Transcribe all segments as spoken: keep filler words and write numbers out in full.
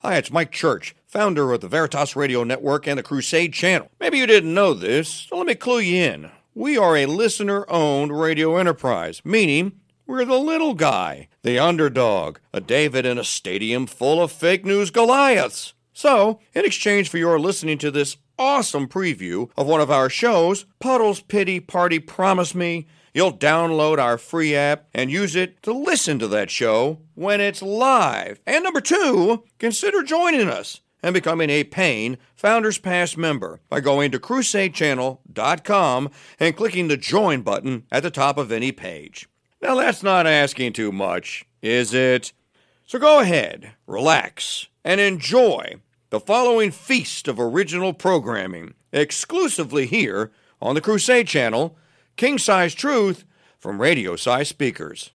Hi, it's Mike Church, founder of the Veritas Radio Network and the Crusade Channel. Maybe you didn't know this, so let me clue you in. We are a listener-owned radio enterprise, meaning we're the little guy, the underdog, a David in a stadium full of fake news Goliaths. So, in exchange for your listening to this awesome preview of one of our shows, Puddle's Pity Party Promise Me, you'll download our free app and use it to listen to that show when it's live. And number two, consider joining us and becoming a paying Founders Pass member by going to crusade channel dot com and clicking the join button at the top of any page. Now that's not asking too much, is it? So go ahead, relax, and enjoy the following feast of original programming exclusively here on the Crusade Channel, King-Size Truth from radio-size speakers.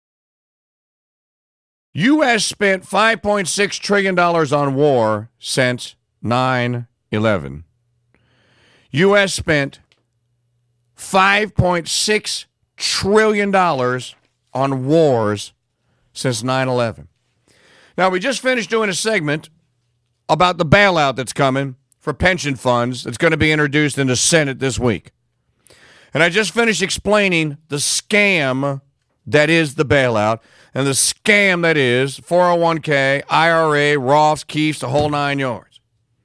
U S spent five point six trillion dollars on war since nine eleven. U S spent five point six trillion dollars on wars since nine eleven. Now, we just finished doing a segment about the bailout that's coming for pension funds that's going to be introduced in the Senate this week. And I just finished explaining the scam that is the bailout and the scam that is four oh one k, I R A, Roths, Keefs, the whole nine yards.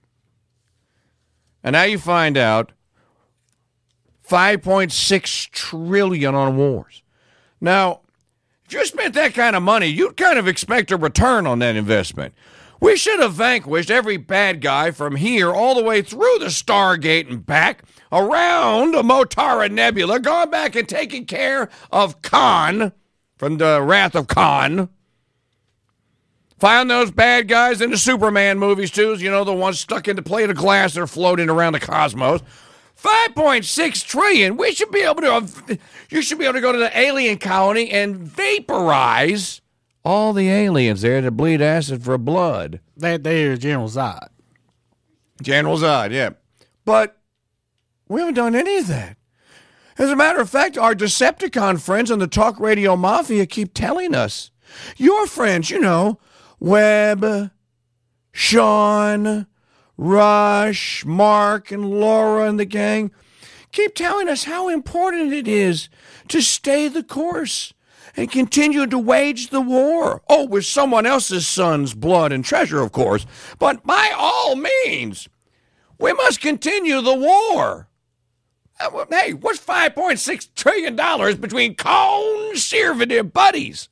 And now you find out five point six trillion dollars on wars. Now, if you spent that kind of money, you'd kind of expect a return on that investment. We should have vanquished every bad guy from here all the way through the Stargate and back, around the Motara Nebula, gone back and taken care of Khan from the Wrath of Khan. Found those bad guys in the Superman movies, too, you know, the ones stuck in the plate of glass that are floating around the cosmos. five point six trillion dollars. We should be able to, you should be able to go to the alien colony and vaporize all the aliens there that bleed acid for blood. That there is General Zod. General Zod, yeah. But we haven't done any of that. As a matter of fact, our Decepticon friends on the Talk Radio Mafia keep telling us, your friends, you know, Webb, Sean, Rush, Mark, and Laura and the gang, keep telling us how important it is to stay the course and continue to wage the war. Oh, with someone else's son's blood and treasure, of course. But by all means, we must continue the war. Hey, what's five point six trillion dollars between conservative buddies?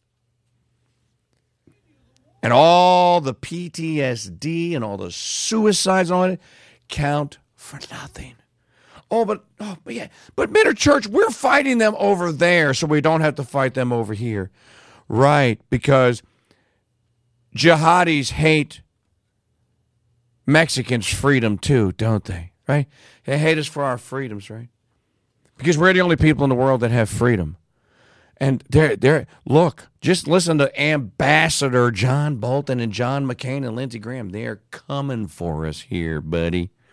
And all the P T S D and all the suicides on it count for nothing. Oh, but oh, but yeah, but Mitter Church, we're fighting them over there, so we don't have to fight them over here, right? Because jihadis hate Mexicans' freedom too, don't they? Right? They hate us for our freedoms, right? Because we're the only people in the world that have freedom. And they're, they're, look, just listen to Ambassador John Bolton and John McCain and Lindsey Graham. They're coming for us here, buddy.